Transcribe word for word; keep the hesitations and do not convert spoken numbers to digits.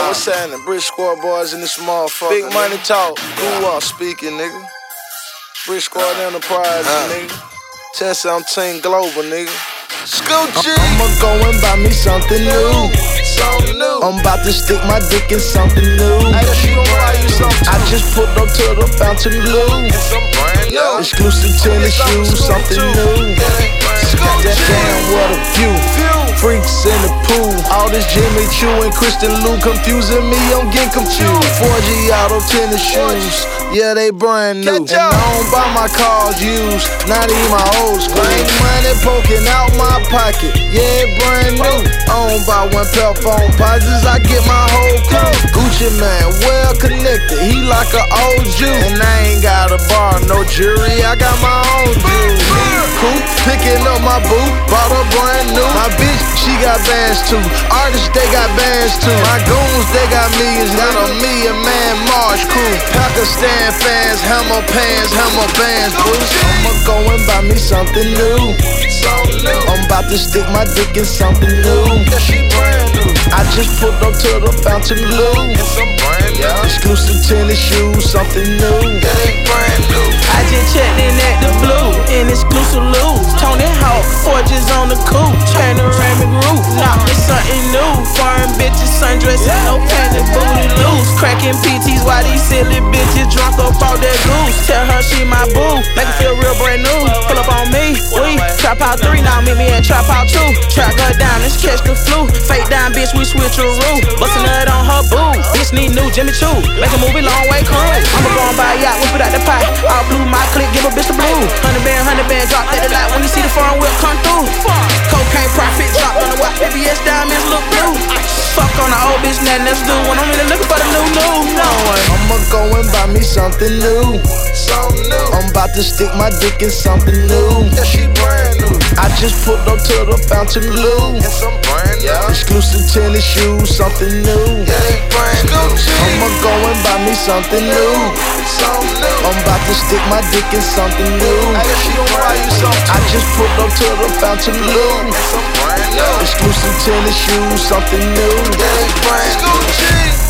what's happening? Bridge Squad boys in this motherfucker. Big money talk. Who are speaking, nigga? Bridge Squad Enterprise, uh. nigga. ten seventeen Global, nigga. Scoochie. I'ma go and buy me something new. Something new. I'm about to stick my dick in something new. Hey, she gon' buy you something. I just pulled up to the Fountain Blue. Some brand new. Exclusive tennis shoes, something new. Damn, what a view. Freaks in the pool. All this Jimmy Choo and Kristen Lou confusing me, I'm getting confused. four G Auto tennis shoes, yeah, they brand new. And I don't buy my cars used, not even my old school. Ain't money poking out my pocket, yeah, brand new. I don't buy one pair of phone posits, I get my whole crew. Gucci man, well connected, he like an old Jew. And I ain't got a bar, no jury, I got my own Jew. Cool, picking up my boo, bought a brand new. My bitch, she got bands too. Artists, they got bands too. My goons, they got millions. Got a million man March crew. Pakistan fans, hammer pants, hammer bands, boo. I'ma go and buy me something new. I'm about to stick my dick in something new. I just pulled up to the Fountain Blue. Exclusive tennis shoes, something new. I just checked in at the Blue, in exclusive loot. Tony Hawk, forges on the coupe, panoramic roof. Now it's something new. Foreign bitches, sundresses, no panties, booty loose. Cracking P Ts while these silly bitches drunk up all that goose. Tell her she my boo, make her feel real brand new. Pull up on me, we trap out three, now meet me at trap out two. Trap her down, let's catch the flu. Fake down, bitch, we switch a roof. Bustin' nut on her boo. Bitch need new Jimmy Choo, make a movie long way crew. I'ma go and buy a yacht, whip it out the pot. All blue, my click, give a bitch the blue. Hundred band, hundred band, drop that the light when you see the foreign whip come through. Cocaine profit, drop on the watch, B B S diamonds look blue. Fuck on the old bitch, nothing else do. When I'm really looking for the new, new, no one. I'ma go and buy me something new. Something new. I'm about to stick my dick in something new. Yeah, she brand new. I just pulled up to the Fountain Blue. And some brand new. Exclusive tennis shoes, something new. Yeah, they brand new. I'ma go and buy me something new. Something new. I'm about to stick my dick in something new. Hey, she gon' buy you something. I just pulled up to the Fountain Blue. And some brand new. Exclusive tennis shoes, something new. Yeah, they brand new.